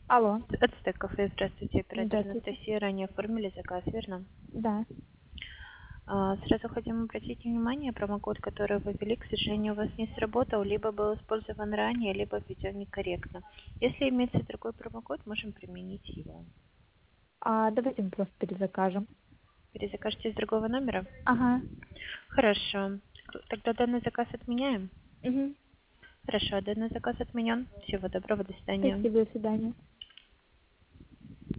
Алло, Ацтек кафе, здравствуйте, оператор здравствуйте. Анастасия. Ранее оформили заказ, верно? Да. Сразу хотим обратить внимание, промокод, который вы ввели, к сожалению, у вас не сработал, либо был использован ранее, либо введен некорректно. Если имеется другой промокод, можем применить его. Давайте мы просто перезакажем. Перезакажете с другого номера? Ага. Хорошо. Тогда данный заказ отменяем? Угу. Хорошо, данный заказ отменен. Всего доброго, до свидания. Спасибо, до свидания.